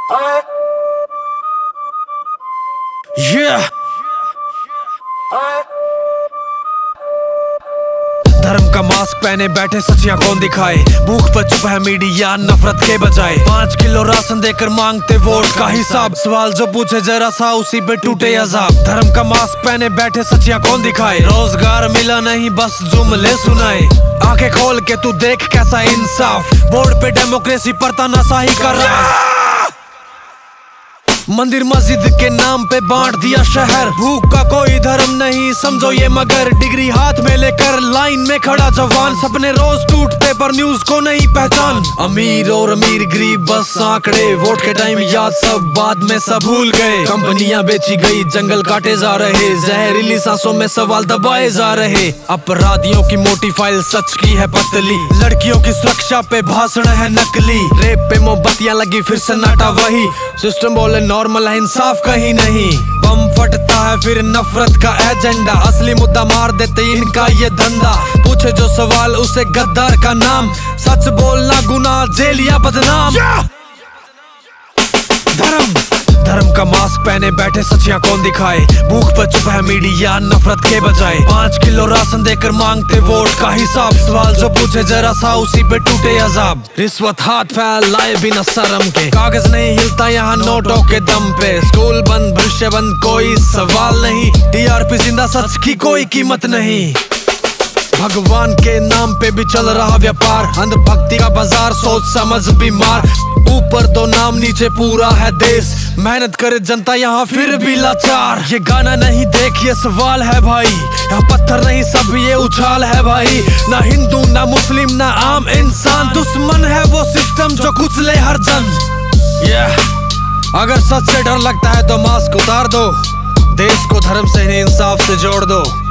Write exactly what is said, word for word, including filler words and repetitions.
Yeah. धर्म का mask पहने बैठे सचियां कौन दिखाए, भूख पर चुप है मीडिया नफरत के बजाय। पाँच किलो राशन देकर मांगते वोट का हिसाब, सवाल जो पूछे जरा सा उसी पे टूटे अजाब। धर्म का मास्क पहने बैठे सचियां कौन दिखाए, रोजगार मिला नहीं बस जुमले सुनाए। आंखें खोल के तू देख कैसा इंसाफ, बोर्ड पे डेमोक्रेसी पर तानाशाही कर रहा है। मंदिर मस्जिद के नाम पे बांट दिया शहर, भूख का कोई धर्म नहीं समझो ये मगर। डिग्री हाथ में लेकर लाइन में खड़ा जवान, सपने रोज टूटते पर न्यूज को नहीं पहचान। अमीर और अमीर गरीब बस आंकड़े, वोट के टाइम याद सब बाद में सब भूल गए। कंपनियां बेची गई, जंगल काटे जा रहे, जहरीली सांसों में सवाल दबाए जा रहे। अपराधियों की मोटी फाइल सच की है पतली, लड़कियों की सुरक्षा पे भाषण है नकली। रेप पे मोमबत्तियां लगी फिर सन्नाटा वही, सिस्टम बोले नॉर्मल है इंसाफ कहीं नहीं। बम फटता है फिर नफरत का एजेंडा, असली मुद्दा मार देते इनका ये धंधा। पूछे जो सवाल उसे गद्दार का नाम, सच बोलना गुनाह जेल या बदनाम। धर्म धर्म का मास्क पहने बैठे सचियां कौन दिखाए, भूख पर चुप है मीडिया नफरत के बजाय। पाँच किलो राशन देकर मांगते वोट का हिसाब, सवाल जो पूछे जरा सा उसी पे टूटे अजाब। रिश्वत हाथ फैलाए बिना शर्म के, कागज नहीं हिलता यहाँ नोटों के दम पे। स्कूल बंद भविष्य बंद कोई सवाल नहीं, टीआरपी जिंदा सच की कोई कीमत नहीं। भगवान के नाम पे भी चल रहा व्यापार, अंधभक्ति का बाजार सोच समझ बीमार। ऊपर दो नाम नीचे पूरा है देश, मेहनत करे जनता यहाँ फिर भी लाचार। ये गाना नहीं देखिए सवाल है भाई, यहाँ पत्थर नहीं सब ये उछाल है भाई। ना हिंदू ना मुस्लिम ना आम इंसान, दुश्मन है वो सिस्टम जो कुचले हर जन। yeah. अगर सच से डर लगता है तो मास्क उतार दो, देश को धर्म से नहीं इंसाफ से जोड़ दो।